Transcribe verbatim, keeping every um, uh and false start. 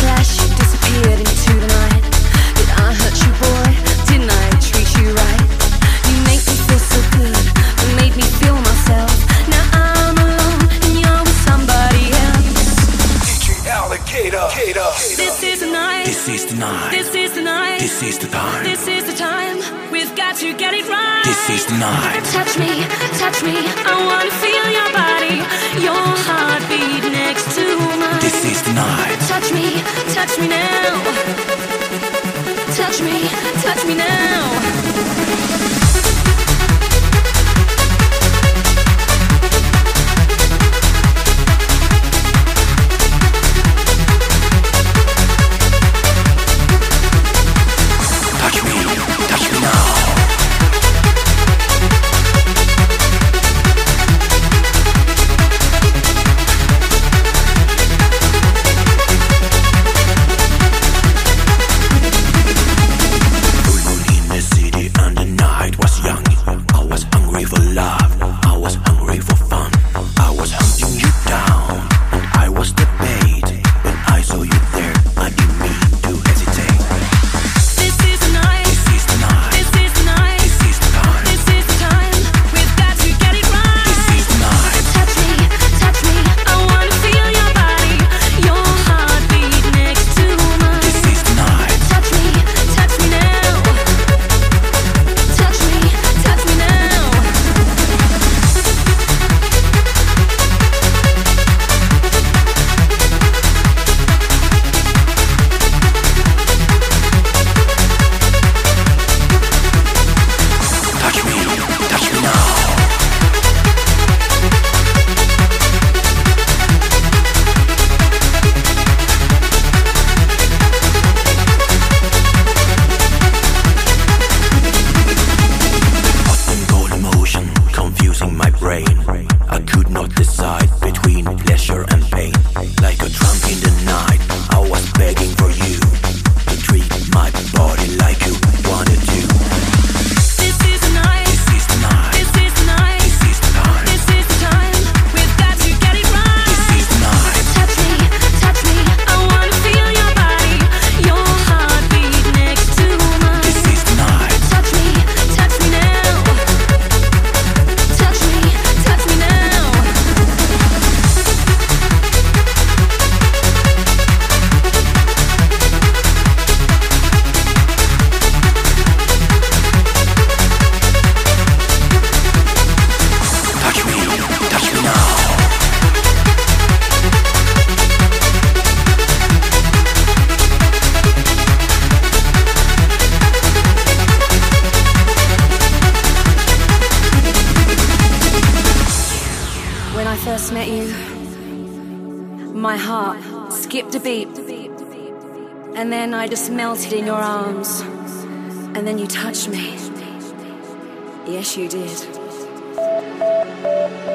flash, you disappeared into the night. Did I hurt you, boy? Didn't I treat you right? You make me feel so good, you made me feel myself. Now I'm alone and you're with somebody else. D J Alligator. This is the night. This is the night. This is the night. This is the time. This is the time. We've got to get it right. This is the night. Touch me, touch me. I wanna feel your body, your heartbeat next to mine. This is the night. Touch me, touch me now. Touch me, touch me now. Met you, my heart skipped a beat, and then I just melted in your arms, and then you touched me. Yes, you did.